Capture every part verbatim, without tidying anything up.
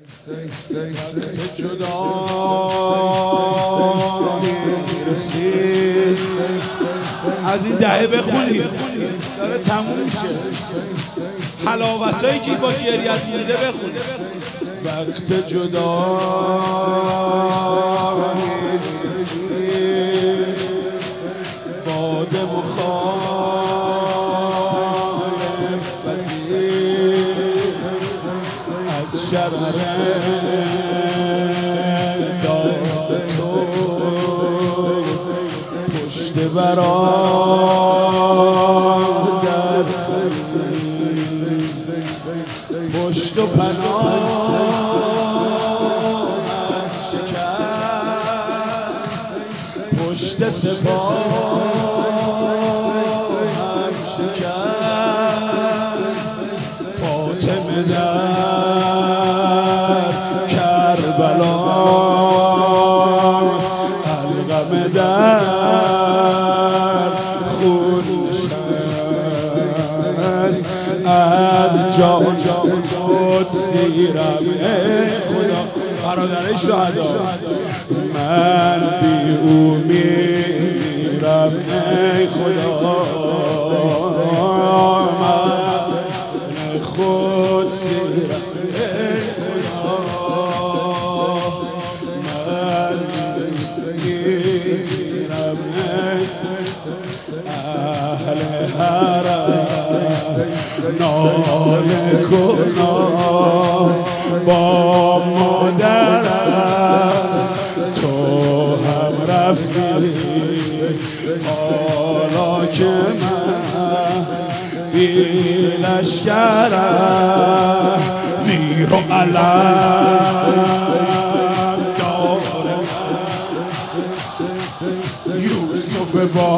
وقت جدایی رسید. از این دهه بخونید داره تموم میشه. حلاوتایی که با گریت میده بخونید. وقت جدایی رسید، باد مخالف وزید از شرر داد تو پشت برام در پشت و پناه شکست، پشت سپاه شکست. فاطمه در کربلا، القم در خون نشست. از جان قدسی رم ای خدا، برادرای شهدا، من بی او میرم ای خدا. من خود سیرم ای خدا، من میرم ای اهل حرم ناله کنم با مادرم. تو هم رفتی حالا که من بی لشکرم، میر و علم دارم. یوسف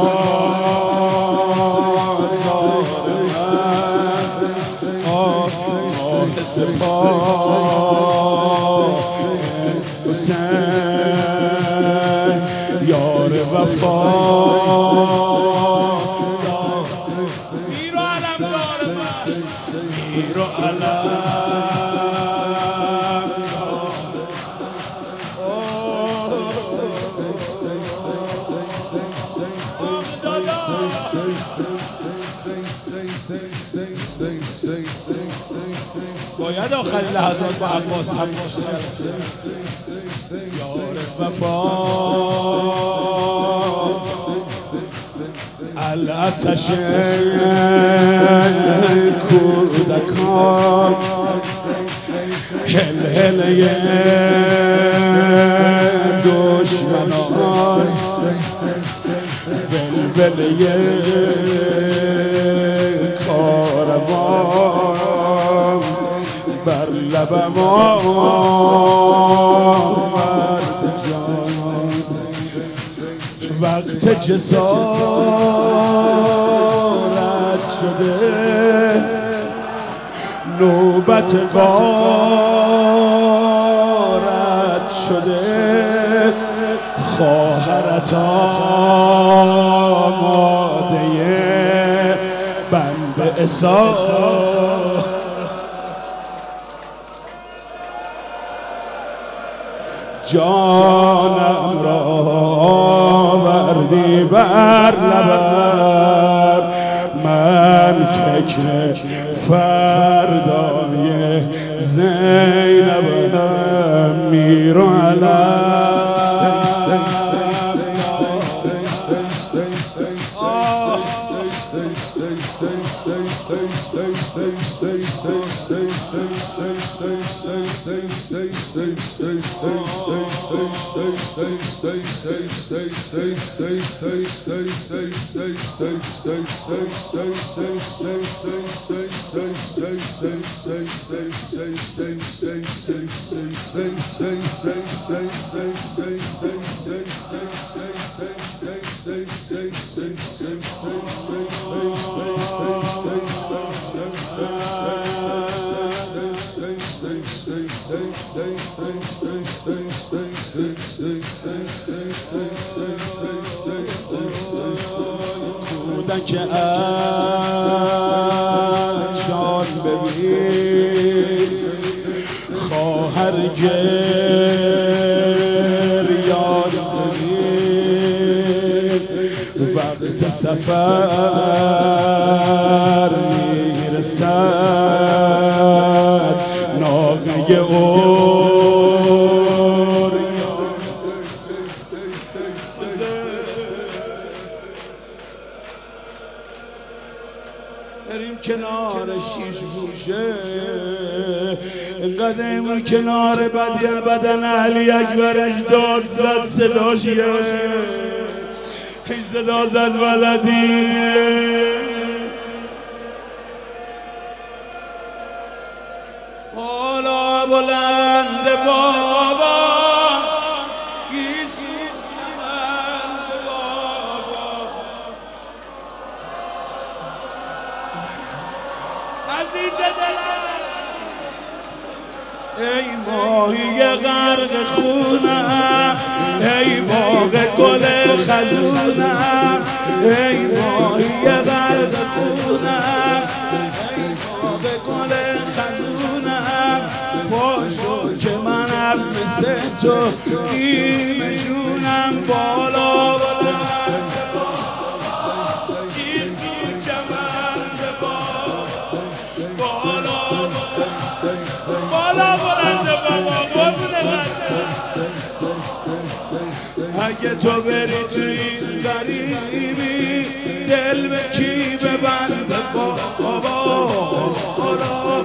بازار من، آه سپاه حسین یار وفا. میر و علم دار من، میر و علم باید آخرین لحظات با عباس هم باشه. یار وفا الاتش کودکان، هل هله دشمنان، بلبله کاروان بر لبم آمد جان. وقت جسارت شده، نوبت غارت شده. خواهرت آماده بند عصا، جانم را آوردی بر لبم. من فکر فردای زینبم، میر و علم کودک از جان ببین، گریان وقت سفر میرسد ناقه اور بریم کنار شیش گوشه قدم کنار بدن بدن علی اکبرش داد زد صداشیه هی صدا زد ولدی بالا بلند بابا یسوع بلند بابا عزیز دلم ای ماهی غرق خونم ای باغ گل خزونم ای ماهی غرق خونم ای باغ گل خزونم پاشو که منم مثل تو نیمه جونم بالا بلند یسوع کمند بالا بالا بلند بابا اگه تو بری تو این غریبی دل به کی ببند بابا بالا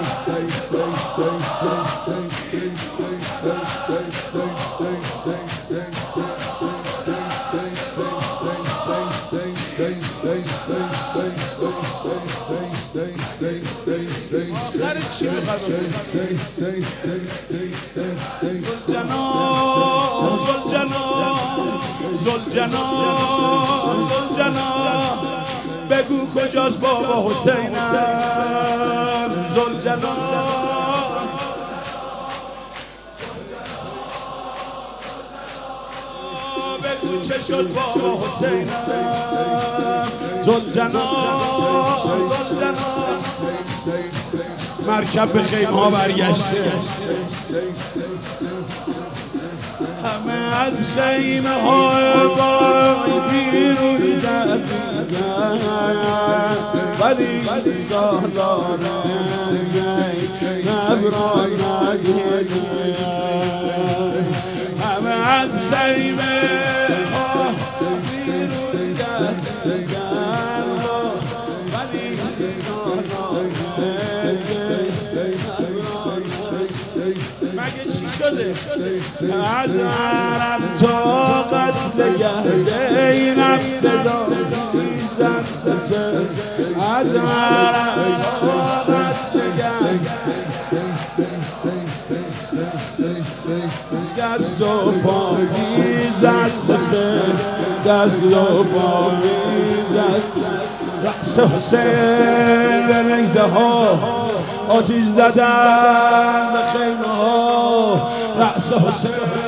آخر چی بخواد زلجنان زلجنان زلجنان بگو کجاست بابا حسینم زلجنان بگو چه شد بابا حسینم زلجنان زلجنان مرکب به خیمه ها برگشته همه از خیمه ها بیرون دمیدن ولی سالار نبران ندیدن همه از خیمه ها بیرون دمیدن ولی سالار مگه چی شده؟ از عرب تا قتل گرده اینم صدا میزن از عرب تا قتل گرده دست و پا میزد دست و پا میزد رقص حسین به نیزه ها آتیش زدن به خیمه ها رقص حسین